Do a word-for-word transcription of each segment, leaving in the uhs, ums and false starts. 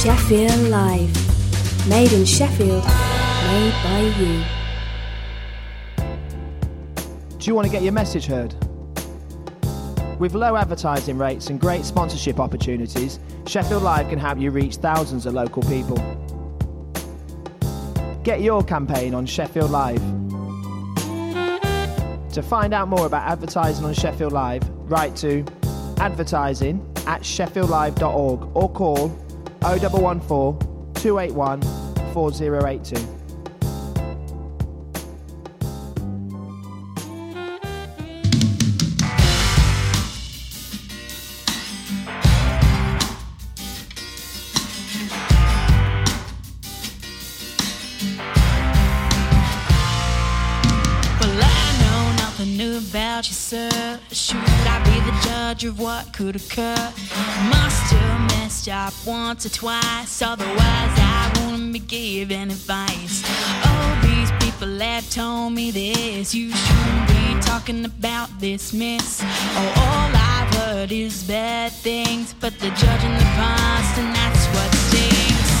Sheffield Live. Made in Sheffield, made by you. Do you want to get your message heard? With low advertising rates and great sponsorship opportunities, Sheffield Live can help you reach thousands of local people. Get your campaign on Sheffield Live. To find out more about advertising on Sheffield Live, write to advertising at sheffield live dot org or call oh one one four, two eight one, four oh eight two. About you, sir. Should I be the judge of what could occur? Must have messed up once or twice, otherwise I wouldn't be giving advice. Oh, these people have told me this. You shouldn't be talking about this, miss. Oh, all I've heard is bad things, but they're judging the past, and that's what stinks.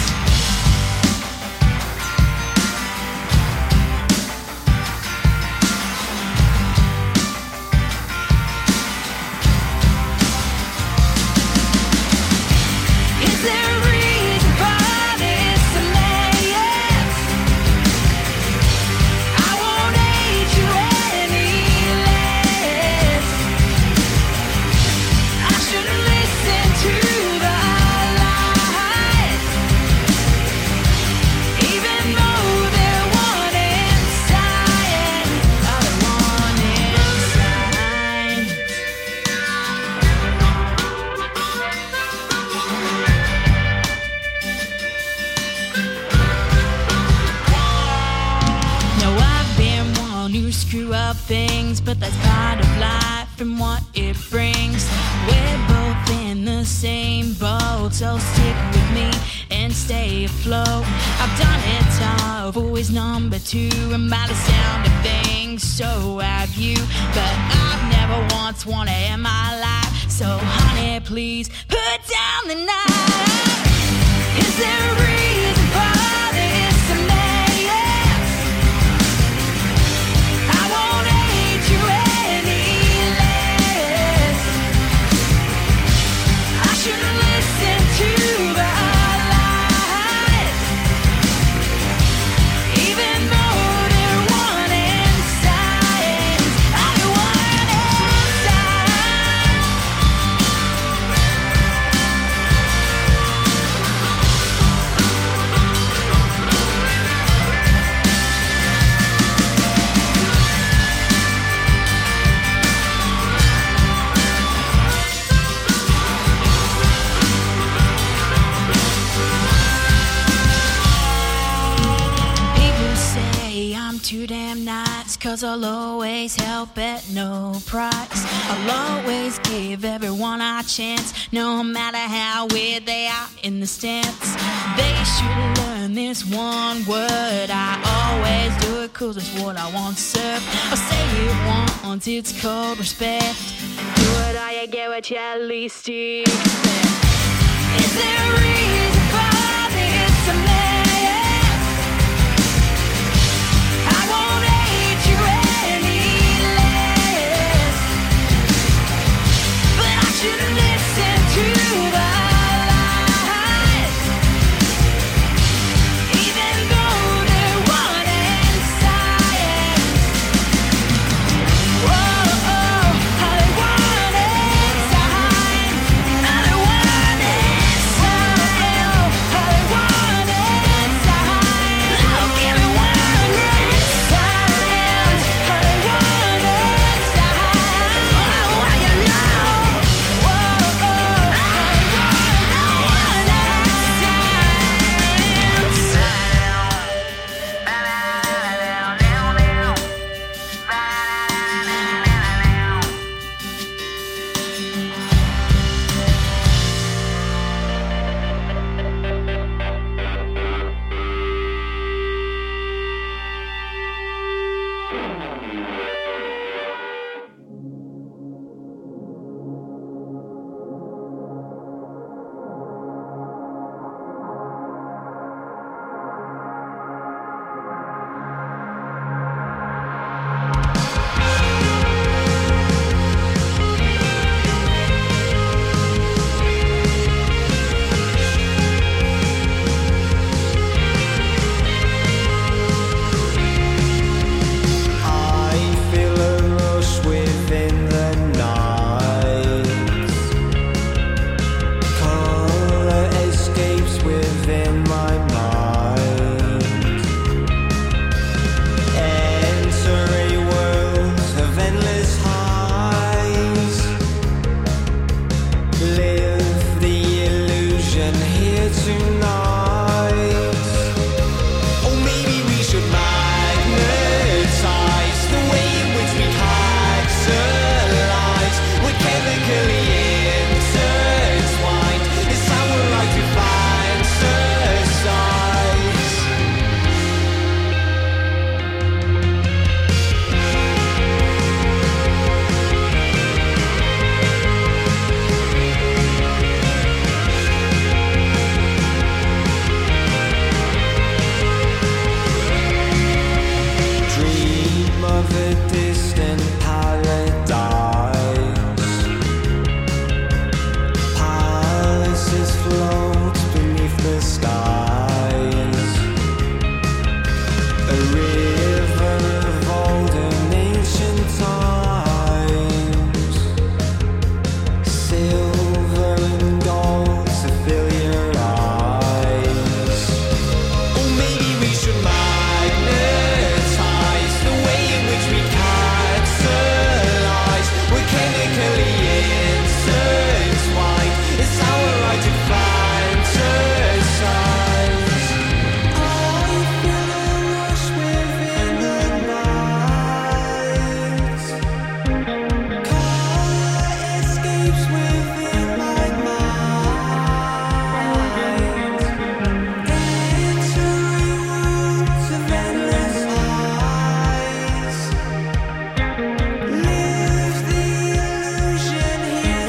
Things, but that's part of life and what it brings. We're both in the same boat, so stick with me and stay afloat. I've done it tough, always number two, and by the sound of things, so have you. But I've never once wanted in my life, so honey, please put down the knife. Is there a reason for this? Too damn nice, cause I'll always help at no price. I'll always give everyone a chance, no matter how weird they are in the stance. They should learn this one word. I always do it cause it's what I want served. I'll say it once, it's called respect. Do it or you get what you at least expect. Is there a reason for this? A man? Inside here tonight. Or maybe we should magnetize the way in which we catalyze. We're chemically intertwined. It's how we're like to fantasize. Dream of a distant paradise. Palaces float beneath the skies. A river of olden ancient times. Silver and gold to fill your eyes. Or maybe we should magnetize the way in which we catalyze. We're chemically intertwined. It's our right to fantasize. I feel a rush within the night. Color escapes within my mind. Entering worlds of endless eyes. Live the illusion here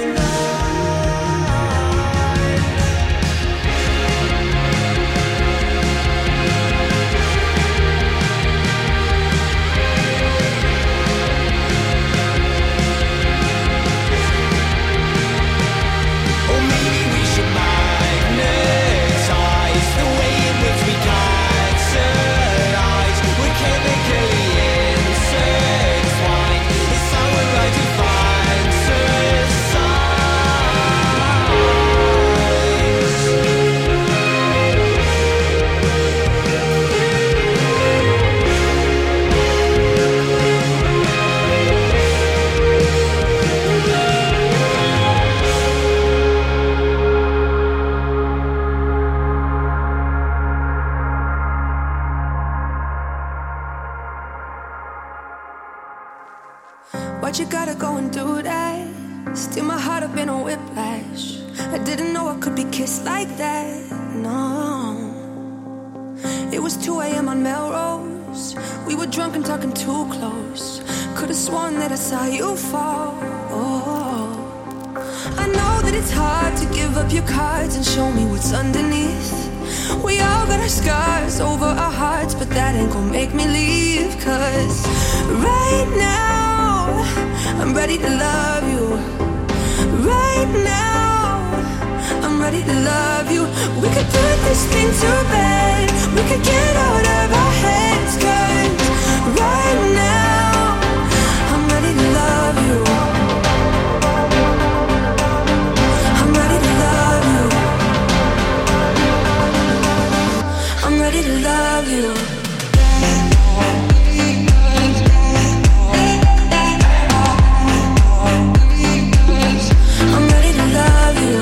Or maybe we should magnetize the way in which we catalyze. We're chemically intertwined. It's our right to fantasize. Why'd you gotta go and do that? Steal my heart up in a whiplash. I didn't know I could be kissed like that. No. It was two a.m. on Melrose. We were drunk and talking too close. Could've sworn that I saw you fall. Oh. I know that it's hard to give up your cards and show me what's underneath. We all got our scars over our hearts, but that ain't gonna make me leave. Cause right now I'm ready to love you. Right now I'm ready to love you. We could put this thing to bed. We could get out of our heads. Cause right now I'm ready to love you. I'm ready to love you. I'm ready to love you. I'm ready to love you.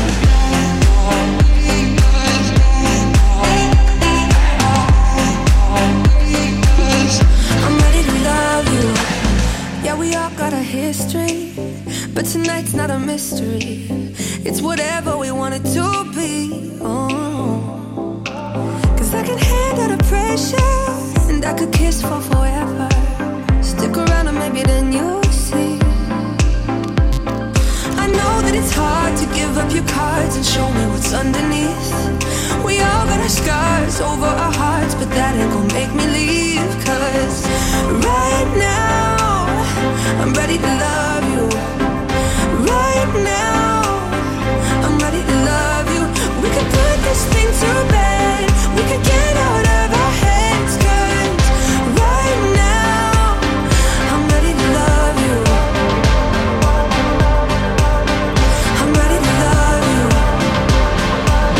I'm ready to love you. Yeah, we all got a history, but tonight's not a mystery. It's whatever we want it to be. Oh. Cause I can handle the pressure, and I could kiss for forever. Stick around and maybe then you'll see. I know that it's hard to give up your cards and show me what's underneath. We all got our scars over our hearts, but that ain't gonna make me leave. Cause right now I'm ready to love you. Right now I'm ready to love you. We could put this thing to bed. We could get out of our heads. Cause right now I'm ready to love you. I'm ready to love you.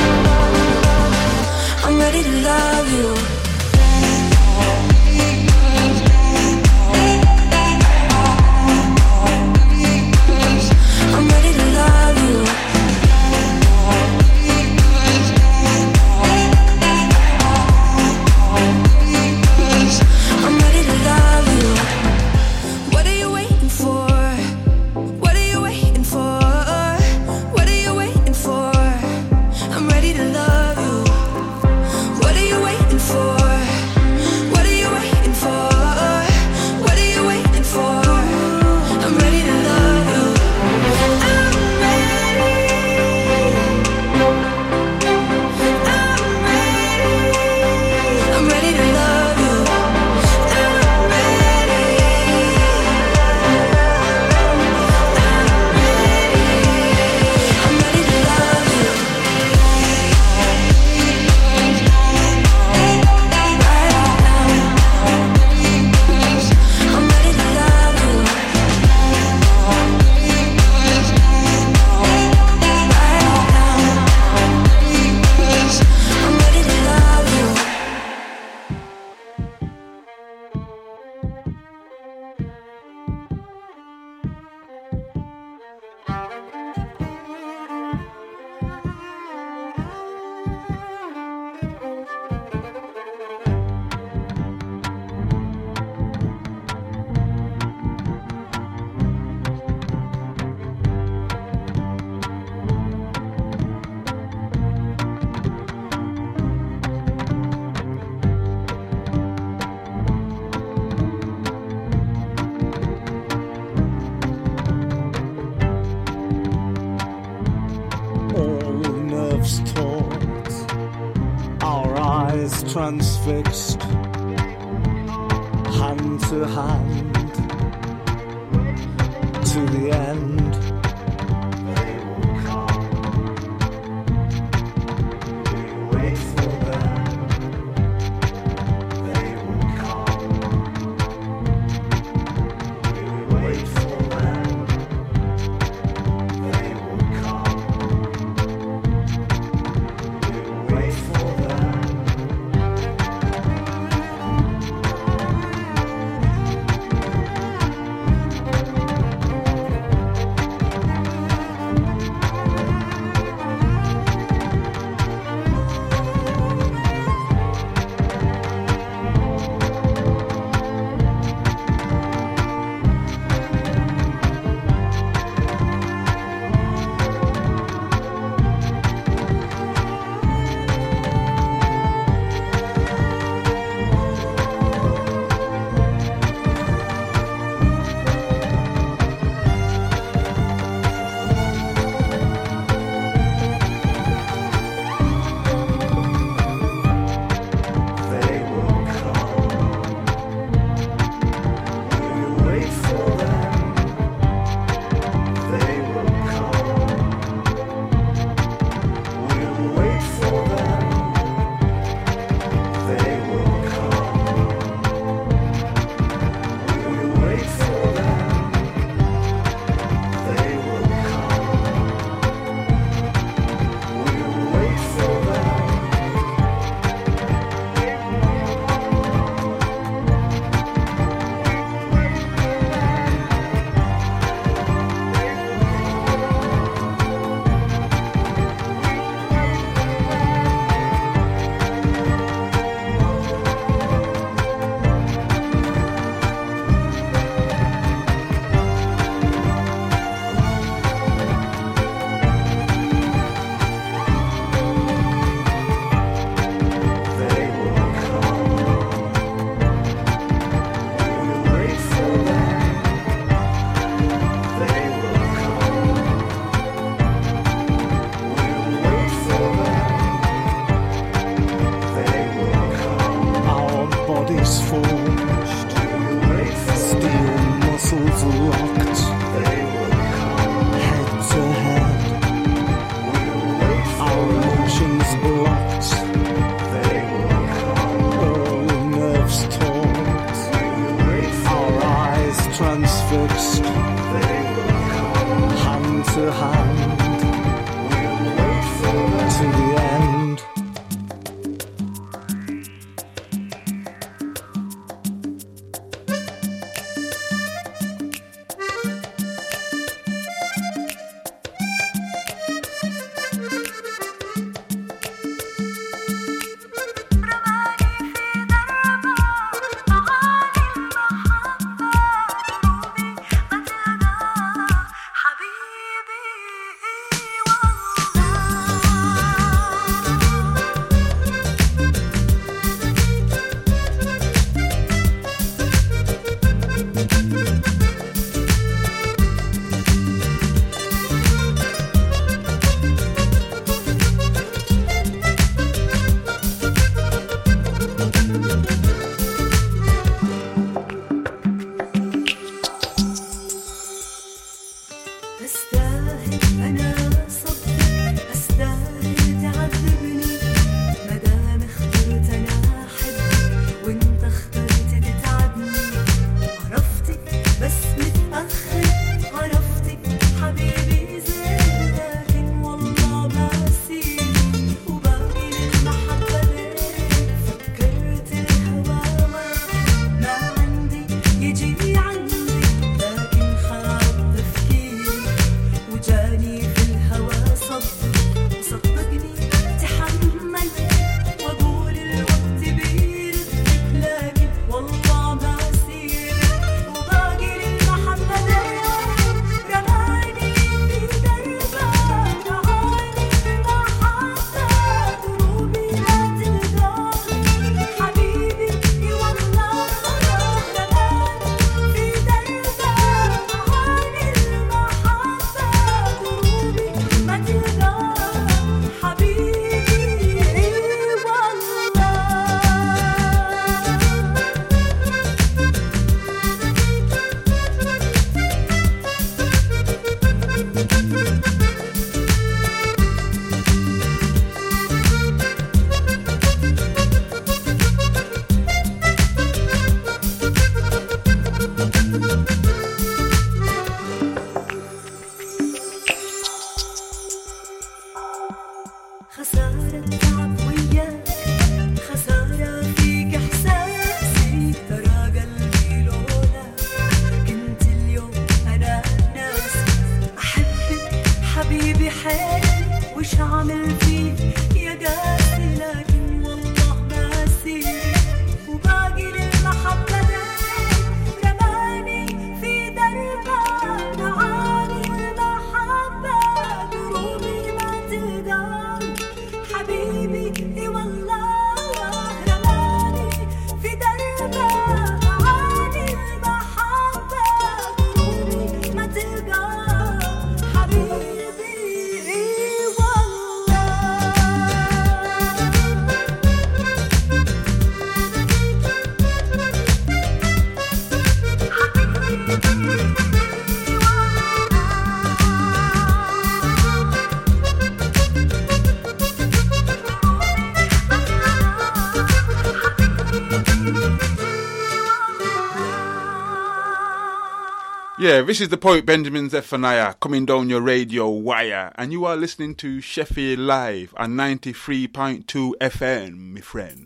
love's taught, our eyes transfixed, hand to hand, to the end. They will come. We wait for them. They will come. We wait for them. They will come. We wait for them. خسارة تعب وياك خسارة فيك إحساسي ترى قلبي لولاك كنت اليوم أنا ناسي أحبك حبيبي حيلي وش عامل فيك يا قاسي لكن والله ناسي وباقي للمحبة رماني في دربك معاني المحبة دروبي ما تقدر حبيبي اي والله رماني في دربك معاني المحبة دروبي ما تقدر حبيبي اي والله Yeah, this is the poet Benjamin Zephaniah coming down your radio wire, and you are listening to Sheffield Live on ninety-three point two F M, my friend.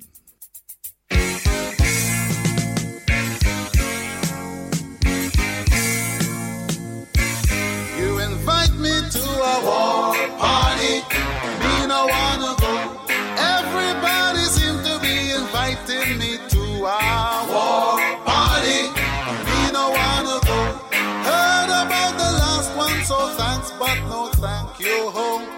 You invite me to a war party, me no wanna go. Everybody seem to be inviting me to a war party, me no wanna go. Heard about the last one, so thanks, but no thank you.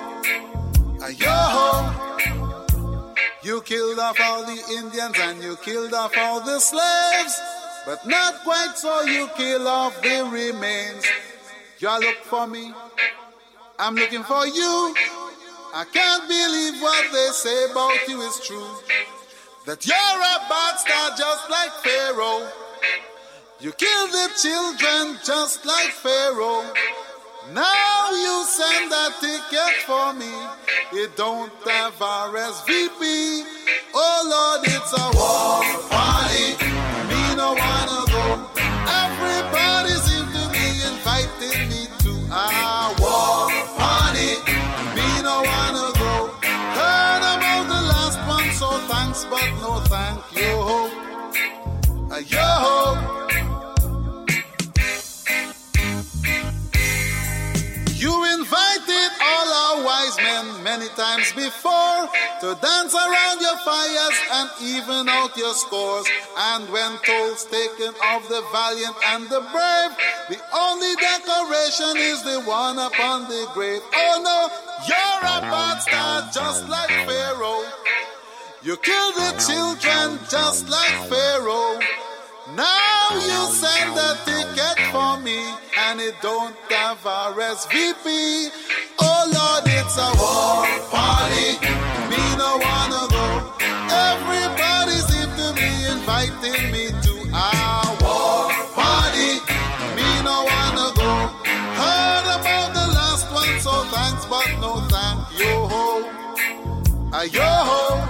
Yo, you killed off all the Indians and you killed off all the slaves, but not quite so you kill off the remains. Y'all look for me, I'm looking for you. I can't believe what they say about you is true, that you're a bad star just like Pharaoh. You kill the children just like Pharaoh. Now you send a ticket for me. It don't have R S V P. Oh Lord, it's a war party. Me no wanna go. Everybody seem to be inviting me to a war party. Me no wanna go. Heard about the last one, so thanks, but no thank you. Uh, yo. You invited all our wise men many times before to dance around your fires and even out your scores. And when tolls taken of the valiant and the brave, the only decoration is the one upon the grave. Oh no, you're a bad star just like Pharaoh. You kill the children just like Pharaoh. Now you send a ticket for me and it don't have R S V P. Oh Lord, it's a war party. Me no wanna go. Everybody seem to be inviting me to a war party. Me no wanna go. Heard about the last one, so thanks, but no thank you. Ah, yo.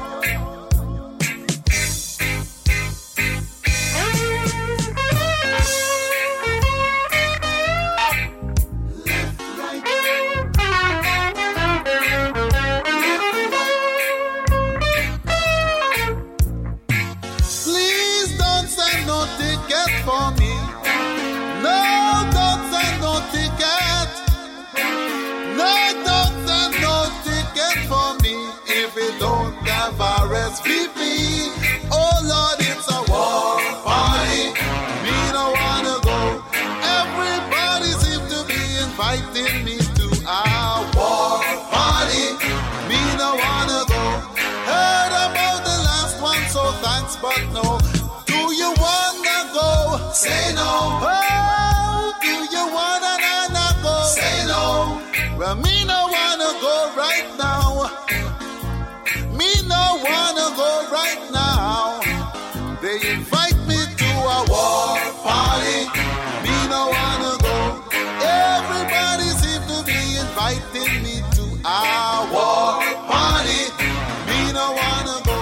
For me, no, don't send no ticket. No, don't send no ticket for me if it don't have R S V P. Oh Lord, it's a war party. Me no wanna go. Everybody seem to be inviting me to a war party. Me no wanna go. Heard about the last one, so thanks, but no. Do you wanna go? Say no. Oh, do you wanna not go? Say no. Well, me no wanna go right now. Me no wanna go right now. They invite me to a war party. Me no wanna go. Everybody seem to be inviting me to a war party. Me no wanna go.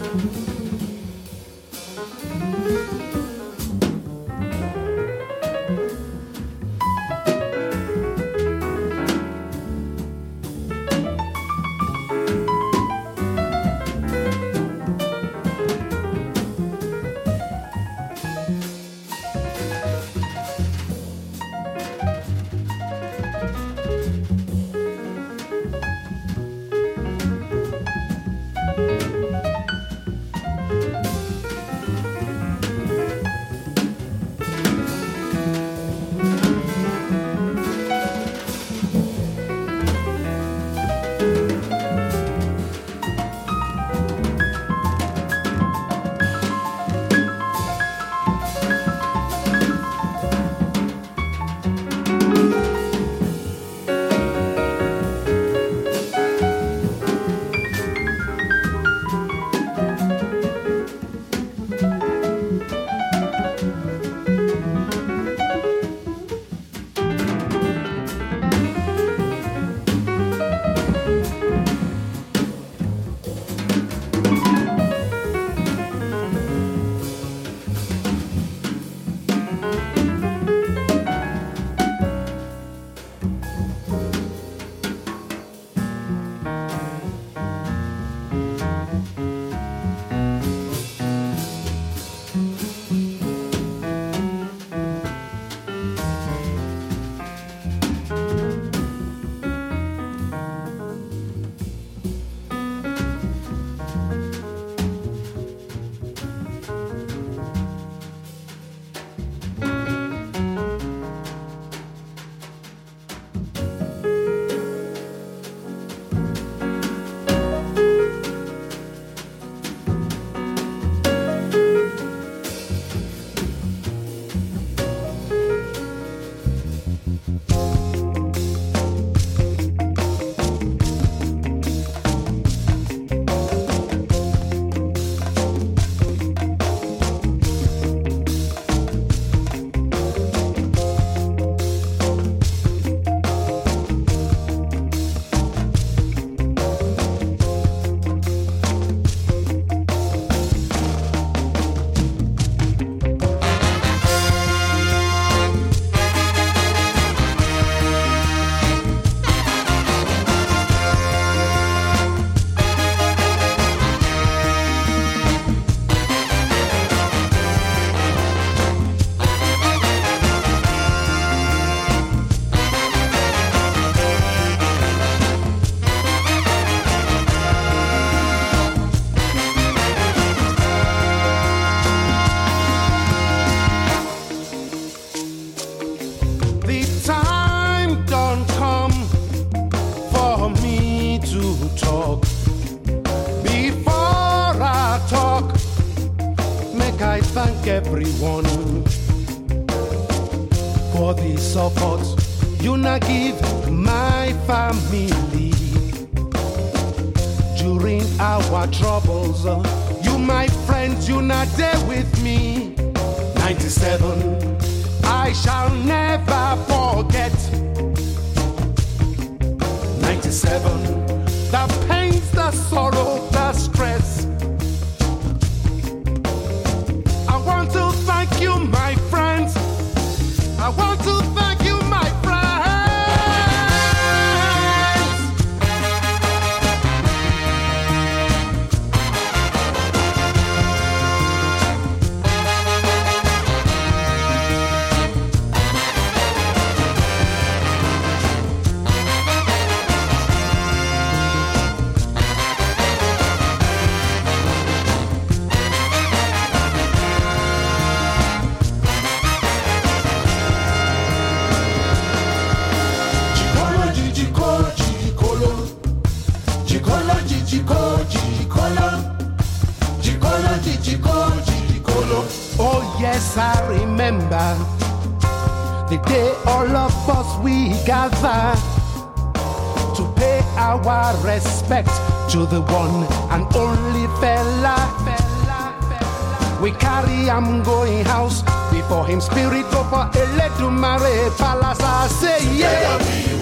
thank everyone for the support you now give my family during our troubles. You, my friends, you not there with me. ninety-seven, I shall never forget. ninety-seven, the pains, the sorrow, the stress. I want to thank you, my friends. I want to thank you, my friends. Oh yes, I remember the day all of us we gather to pay our respect to the one and only fella. We carry him going house before him spirit go for Eledumare Palace. I say yeah.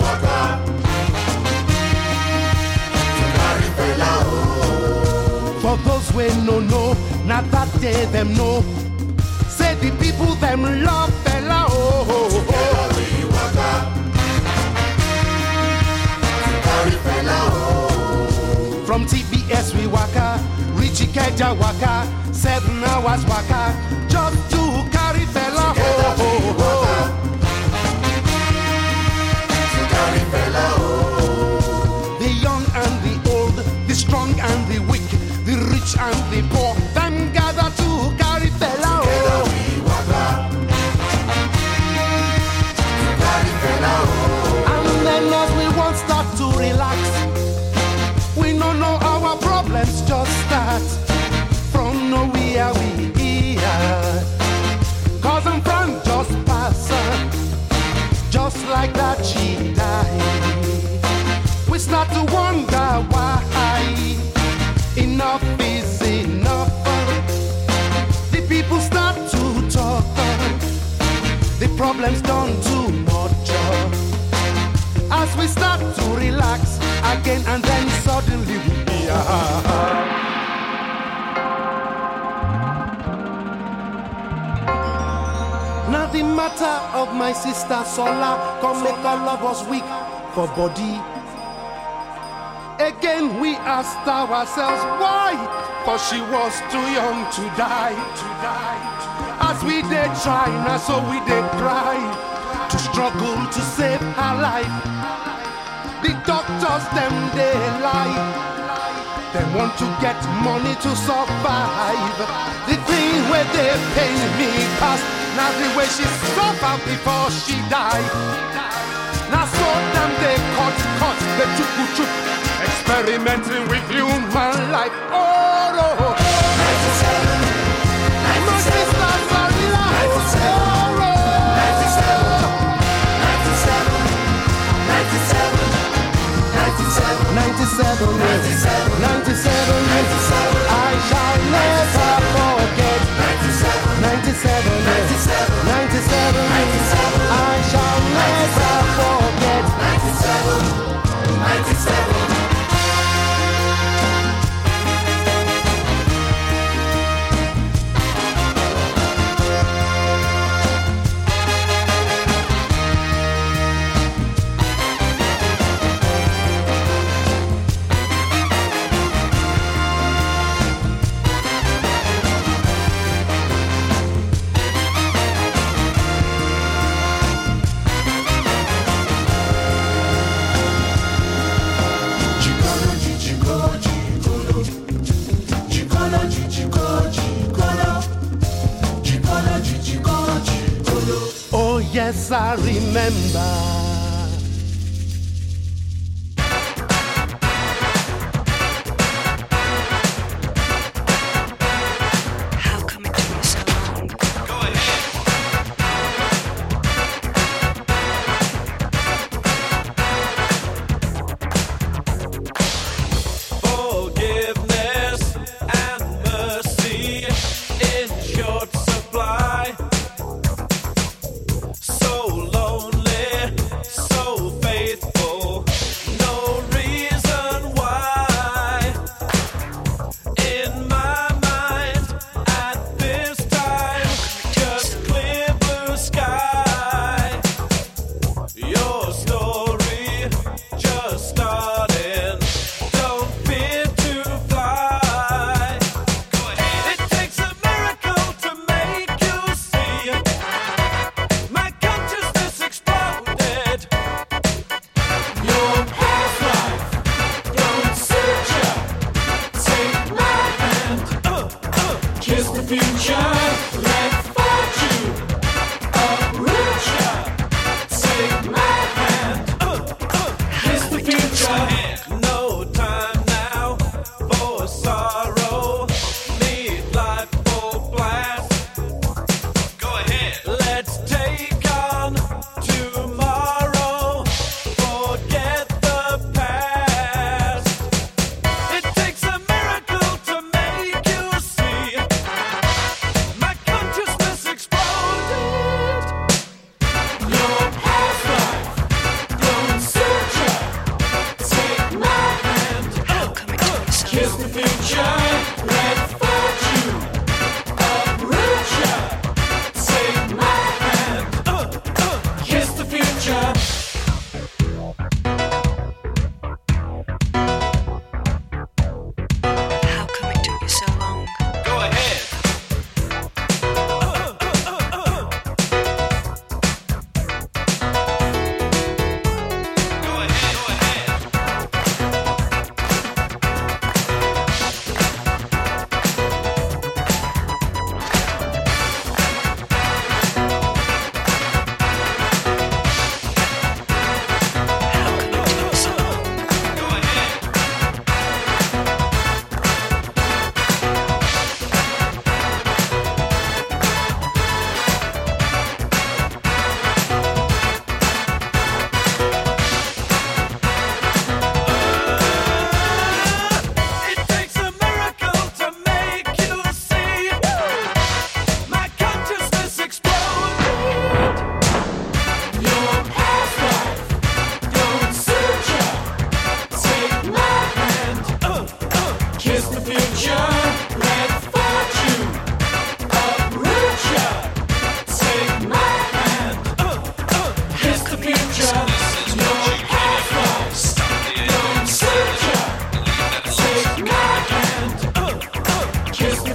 For those we no know, not that day them know. Say the people them love fella oh. Together we waka, carry fella oh. From T B S we waka, reach Ikeja waka, seven hours waka, just to carry fella Together oh. we waka, to carry fella oh. The young and the old, the strong and the weak, the rich and the poor, them gather to carry fella oh. Together we waka, to carry fella oh. And then as we won't start to relax, we no know our problems just start from nowhere we here. Cause in front just pass her, just like that she died. We start to wonder why enough is enough. The people start to talk, the problems done too much. As we start to relax again and then suddenly we be ah. Now the matter of my sister Sola come make all of us weak for body. Again we asked ourselves why, for she was too young to die. As we did try, now so we did cry to struggle to save her life. The doctors them they lie, they want to get money to survive. The thing where they pay me past, now the way she suffered before she died. Now so them they cut, cut, they took, took, experimenting with human life. Oh no, ninety-seven, ninety-seven, my sisters are alive. ninety-seven, ninety-seven, ninety-seven, ninety-seven, ninety-seven, ninety-seven, ninety-seven, ninety-seven, ninety-seven. I shall never forget. ninety-seven, ninety-seven, ninety-seven, ninety-seven, ninety-seven. I shall never forget. ninety-seven, ninety-seven. Oh yes, I remember.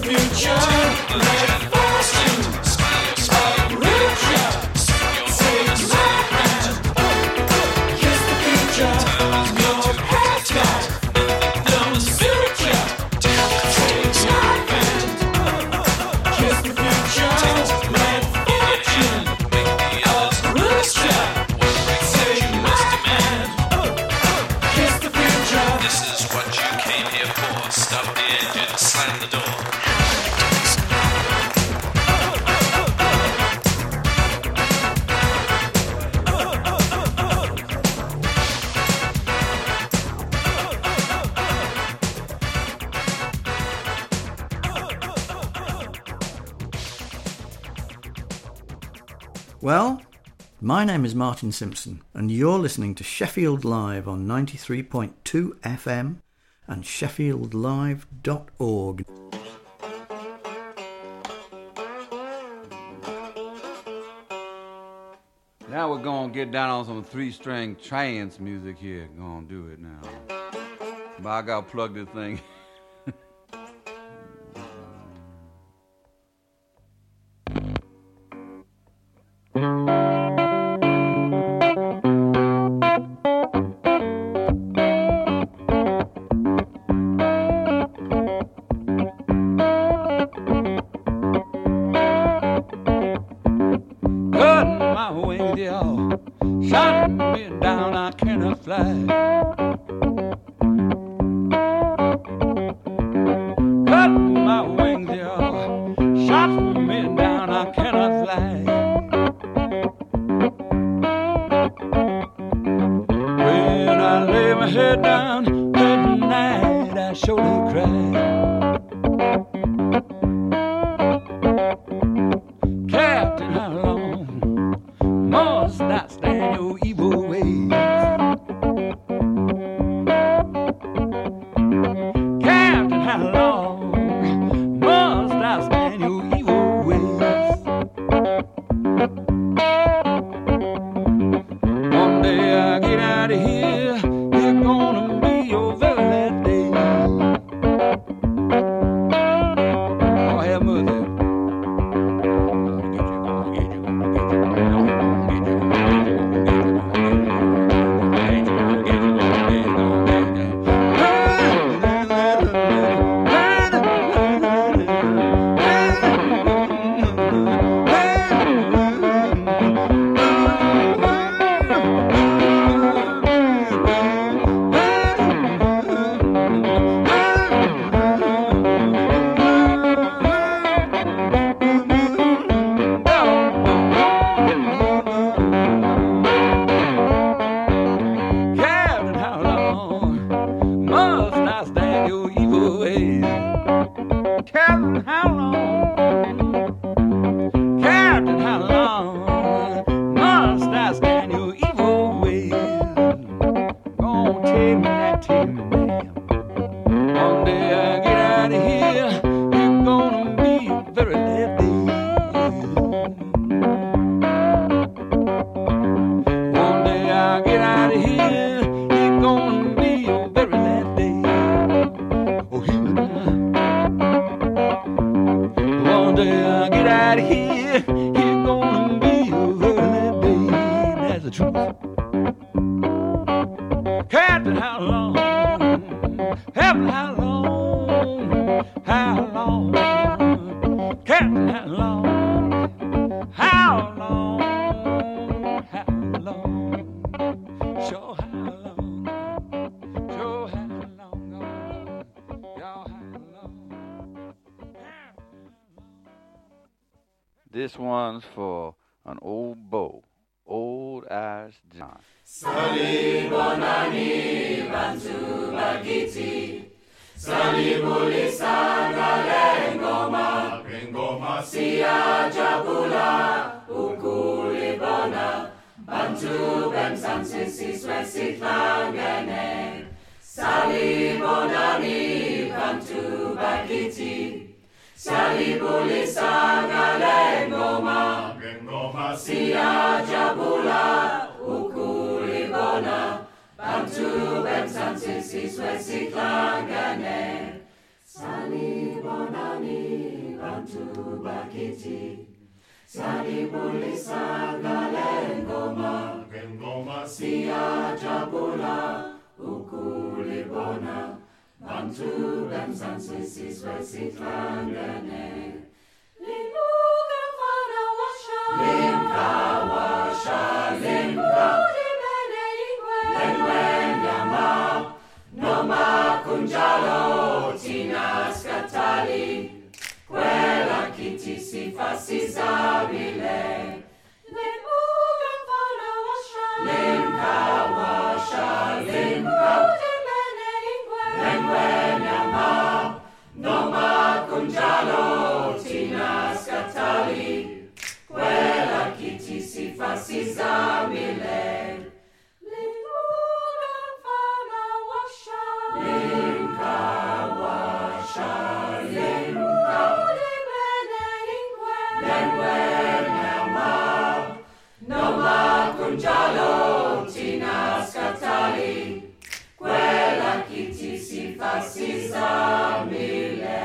Well, my name is Martin Simpson, and you're listening to Sheffield Live on ninety-three point two F M and sheffield live dot org. Now we're going to get down on some three-string trance music here. Going to do it now. But I got to plug this thing. This one's for an old beau, old as John. Salibonani bantu bagiti, salibulisa ngoma, ngoma siya jabula ukulibona, bantu bemsansi siswe siklangene. Salibonani bantu bagiti, salibulisa ngoma, ngoma siya jabula ukulibona, bantu bemsansi siswe siklangene. Salibonani bantu bakiti salibulisa ngale ngoma ngoma siyajabula ukulibona bantu bemzansi sizwe sihlangene limuka mfana washa limka washa limka udibene ingwe lengwe nyama noma kunjalo tina skatali kwela kiti sifasi zabile limuka mfana washa limka washa limka udibene ingwe lengwe nyama noma kunjalo tina skatali kwela kiti sifasi zabile Kunjalo tina skatali kwela kiti sifasi zamile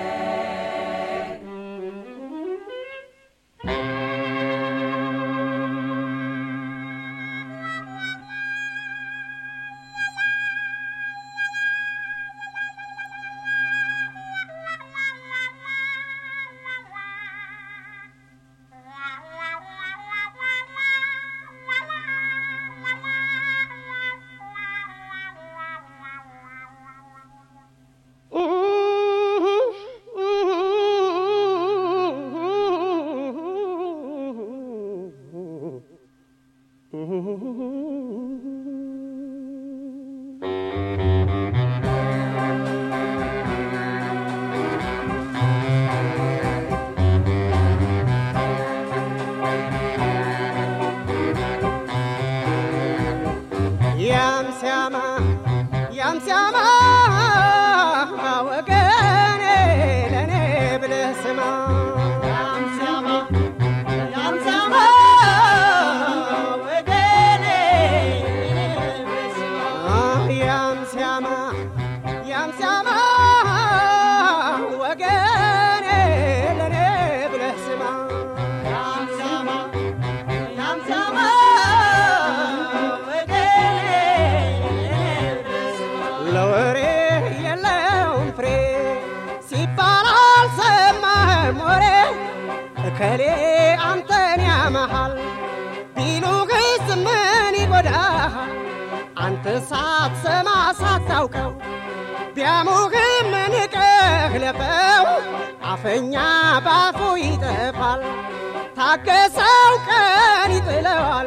ከሌ አንተን ያመሃል ቢሉህስ ምን ይጎዳሃል አንተ ሳትሰማ ሳታውቀው ቢያሙህም ንቀህ ለፈው አፈኛ ባፉ ይጠፋል ታገሰው ቀን ይጥለዋል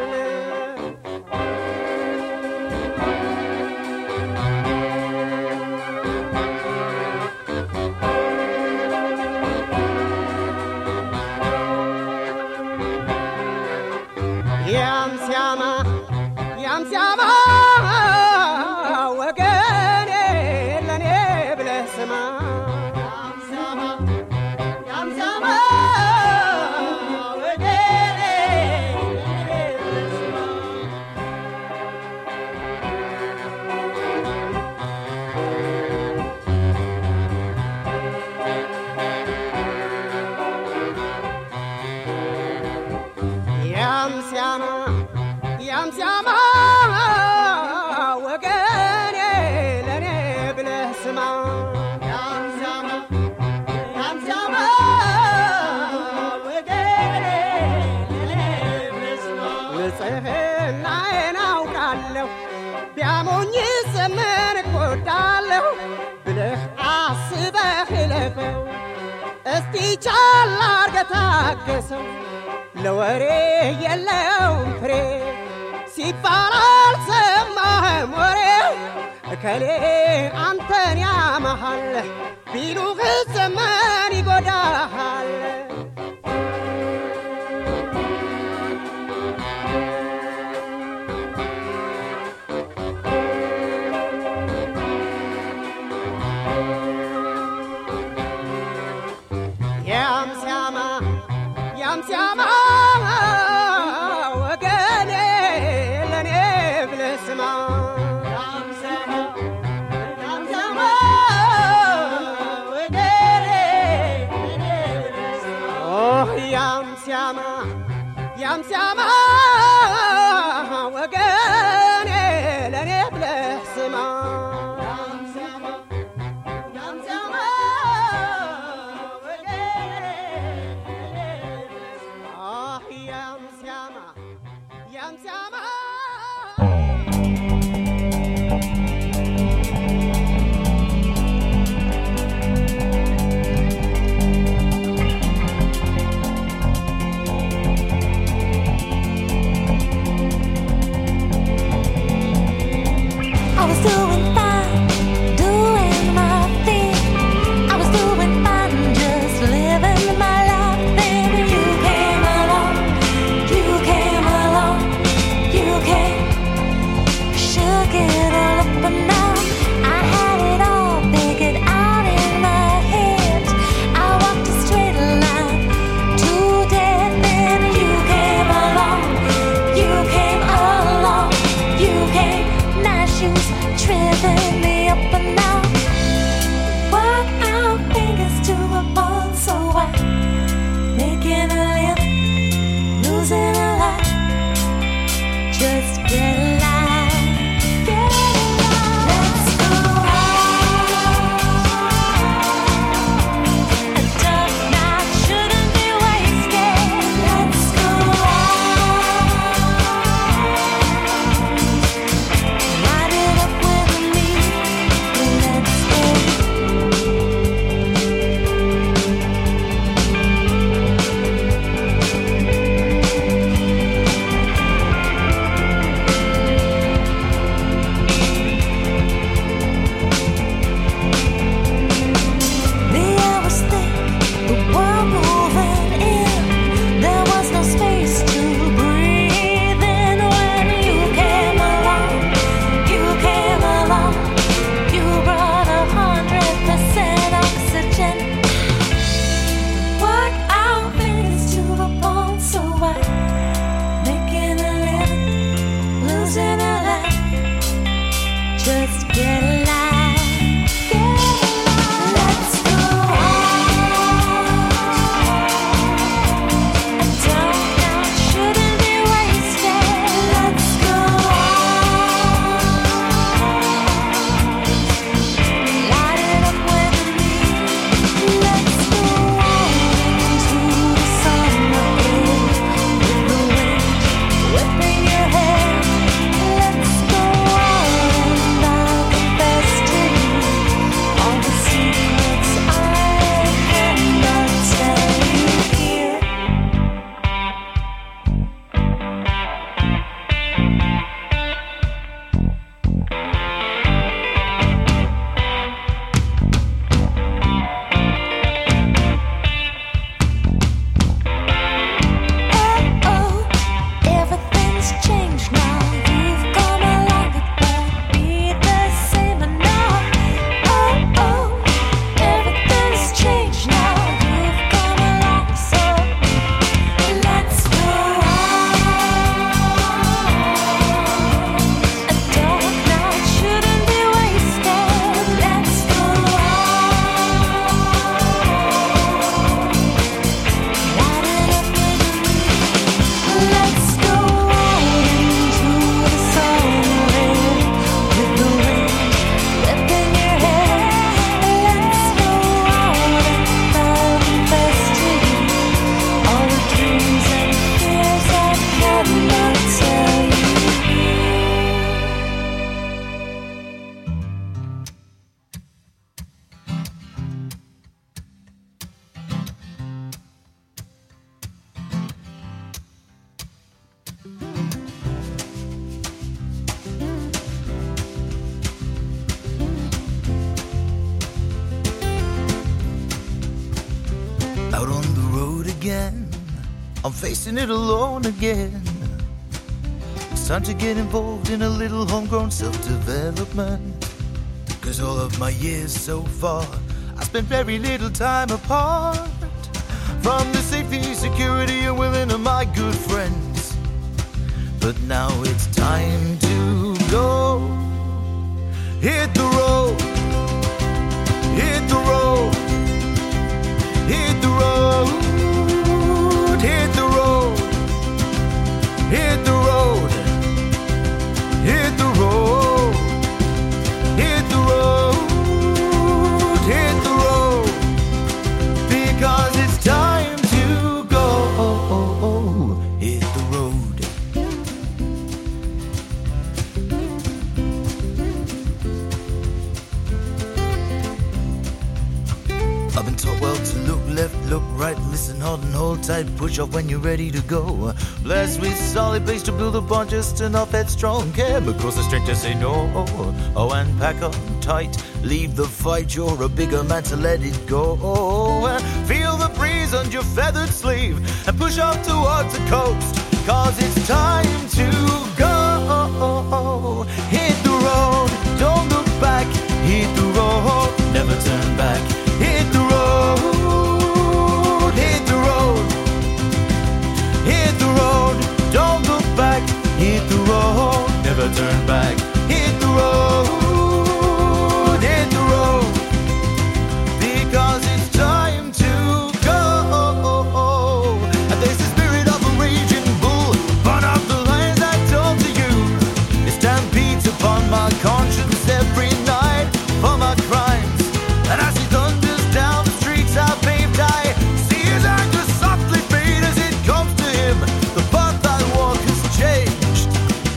ያም ሲያማ ያም ሲያማ ወገኔ ለኔ ብለህ ስማ ያም ሲያማ ያም ሲያማ ወገኔ ለኔ ብለህ ስማ ያም ሲያማ ያም ሲያማ ወገኔ ለኔ ብለህ ስማ ያም ሲያማ ያም ሲያማ ወገኔ ለኔ ብለህ ስማ ንጽሕናዬን አውቃለሁ ቢያሞኝስ ምን እጎዳለሁ ብለህ አስበህ እለፈው እስቲ ቻል አድርገህ ታገሰው ለወሬ የለውም ፍሬ ሲባል አልሰማህም ወሬ እከሌ አንተን ያመሃል ቢሉህስ ምን ይጎዳሃል ያም ሲያማ ያም ሲያማ ወገኔ ለኔ ብለህ ስማ ያም ሲያማ ያም ሲያማ ወገኔ ለኔ ብለህ ሲያማ ያም ሲያማ ወገኔ ለኔ ብለህ ስማ ያም ሲያማ ያም ሲያማ ወገኔ አህ ያም ሲያማ ያም ሲያማ I was doing fine, doing my thing. I was doing fine, just living my life. Then you came along, you came along, you came. Shook it all up and down. I had it all figured out in my head. I walked a straight line to death. Then you came along, you came along, you came. Nice shoes tripping me up and down. Work our fingers to a bone so wide. Making a living, losing a life. Just get alive, get alive. Let's go out. A dark night shouldn't be wasted. Let's go out. Light it up with me. Let's go. The air was thick, the world moving in. There was no space to breathe in when you came along. You came along. You brought a hundred percent oxygen. Work our fingers to the bone so wide. Making a living, losing a life. Just get alive, get alive. Let's go out. A dark night shouldn't be wasted. Let's go out. Light it up with me. Let's go out into the summer air with the wind whipping your hair. Let's go out and I'll confess to you all the secrets I cannot tell you here. Oh, everything's changed now. You've come along, it won't be the same now. Oh, oh, everything's changed now. You've come along, so let's go out. A dark night shouldn't be wasted. Let's go out. Light it up with me. Let's go out into the summer air with the wind whipping your hair. Let's go out and I'll confess to you all the dreams and fears I cannot tell you. Out on the road again, I'm facing it alone again. It's time to get involved in a little homegrown self-development. Cause all of my years so far, I spent very little time apart from the safety, security, and willing of my good friends. But now it's time to go. Hit the road, hit the road, hit the road, hit the left, look right, listen hard and hold tight. Push off when you're ready to go. Blessed with solid base to build upon, just enough headstrong chemicals, the strength to say no. Oh, and pack on tight, leave the fight. You're a bigger man to let it go. Feel the breeze on your feathered sleeve and push off towards the coast. Cause it's time to go. Hit the road, don't look back. Hit the road, never turn back. Hit the road, hit the road. Hit the road, don't look back. Hit the road, never turn back. Hit the road, hit the road. Because it's time to go. And there's the spirit of a raging bull. Burn up the lines I told to you. It stampedes upon my conscience every night for my crimes. And as he thunders down the streets I paved, I see his anger softly fade as it comes to him. The path I walk has changed.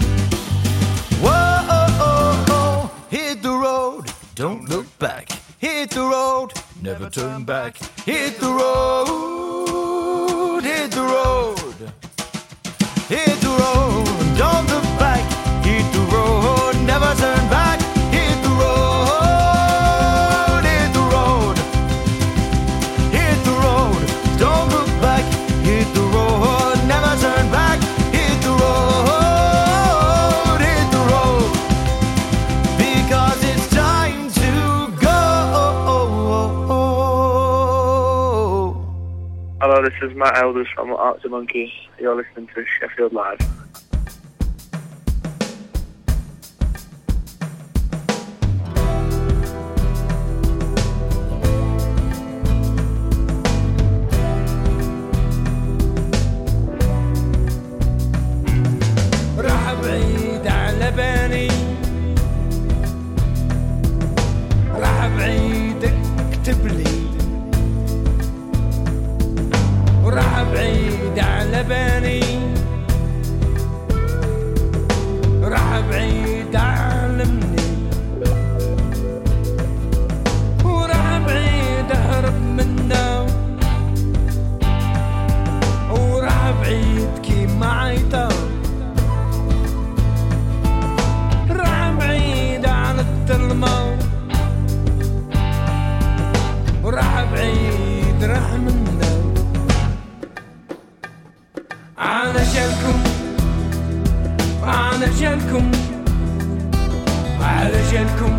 Whoa, hit the road, don't look back. Hit the road, never turn back. Hit the road, hit the road. Hit the road, don't look back. Hit the road, never turn back. Hit the road, hit the road. Hit the road, don't look back. Hit the road, never turn back. Hit the road, hit the road. Because it's time to go. Hello, this is Matt Elders from Arctic Monkey. You're listening to Sheffield Live. راح بعيد على بالي، راح بعيد اكتب لي، وراح بعيد على بالي، راح بعيد علمني، وراح بعيد اهرب منه، وراح بعيد كيما عيطه، راح بعيد عن الظلمه، وراح بعيد راح منه. علشانكم علشانكم علشانكم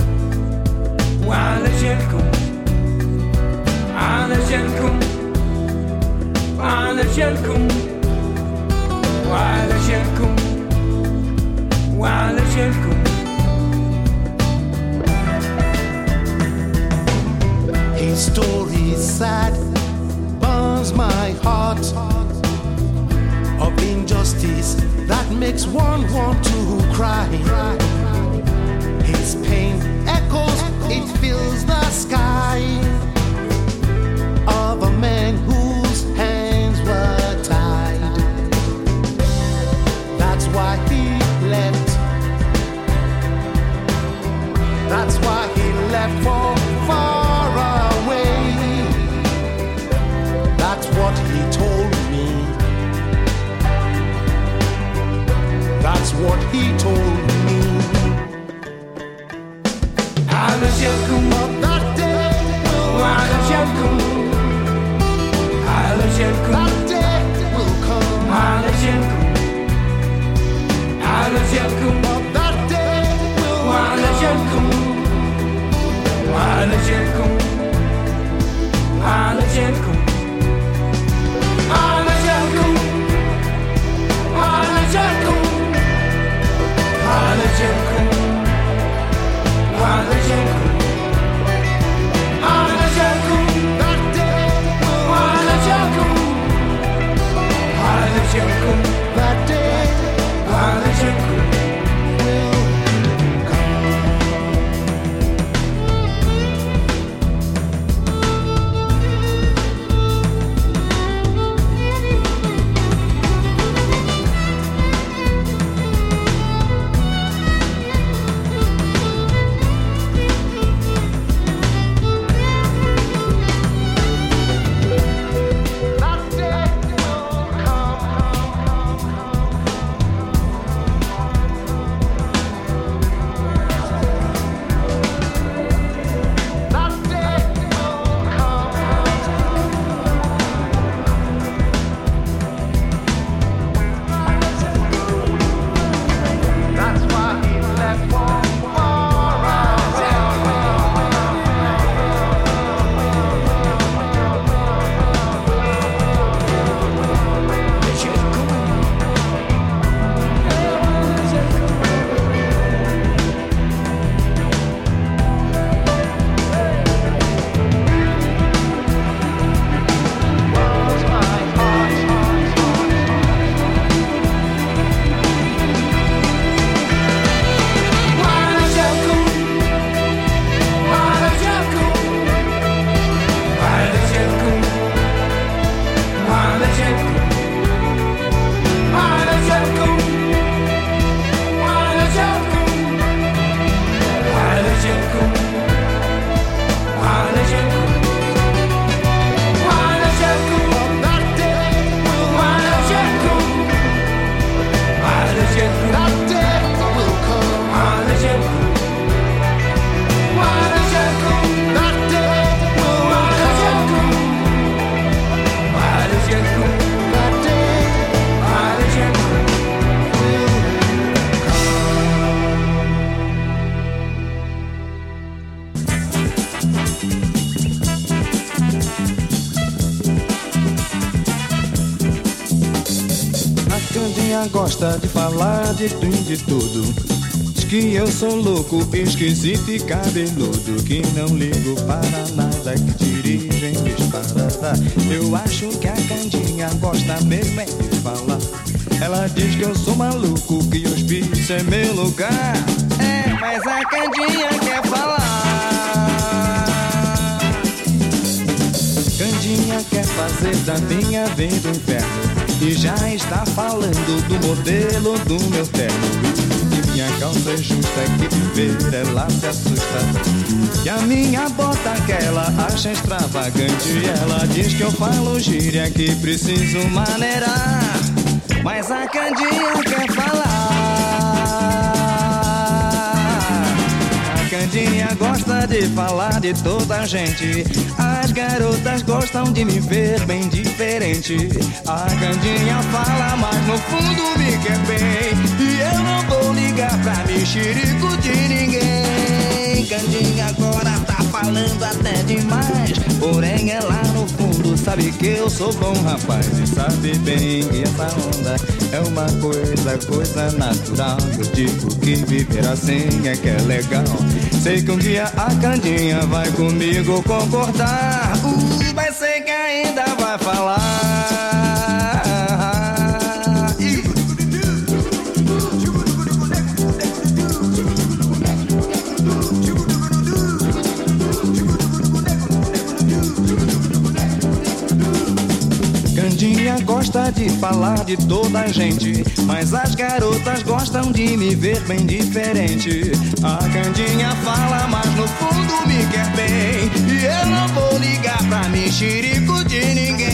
وعلشانكم علشانكم علشانكم وعلشانكم وعلشانكم. His story is sad, burns my heart, of injustice that makes one want to cry. His pain echoes, it fills the sky, of a man whose hands were tied. That's why he left. That's why he left for far away. That's what he told me. That's what he told me. علشانكم that day will وعلشانكم علشانكم that day will come. علشانكم علشانكم that day will وعلشانكم وعلشانكم علشانكم علشانكم علشانكم علشانكم Candinha gosta de falar de tudo e de tudo. Diz que eu sou louco, esquisito e cabeludo, que não ligo para nada, que dirigem disparada. Eu acho que a Candinha gosta mesmo é de falar. Ela diz que eu sou maluco, que hospício é meu lugar. É, mas a Candinha quer falar. Candinha quer fazer da minha vida um inferno, e já está falando do modelo do meu terno. E minha calça é justa, que ver ela se assusta. E a minha bota que ela acha extravagante. Ela diz que eu falo gíria, que preciso maneirar. Mas a Candinha quer falar. A Candinha gosta de falar de toda a gente. As garotas gostam de me ver bem diferente. A Candinha fala, mas no fundo me quer bem. E eu não vou ligar pra mexerico de ninguém. Candinha agora tá falando até demais, porém ela no fundo sabe que eu sou bom rapaz. E sabe bem que essa onda é uma coisa, coisa natural. Eu digo que viver assim é que é legal. Sei que um dia a Candinha vai comigo concordar. Uh, vai ser que ainda vai falar. Candinha gosta de falar de toda a gente, mas as garotas gostam de me ver bem diferente. A Candinha fala, mas no fundo me quer bem. E eu não vou ligar pra mexerico de ninguém.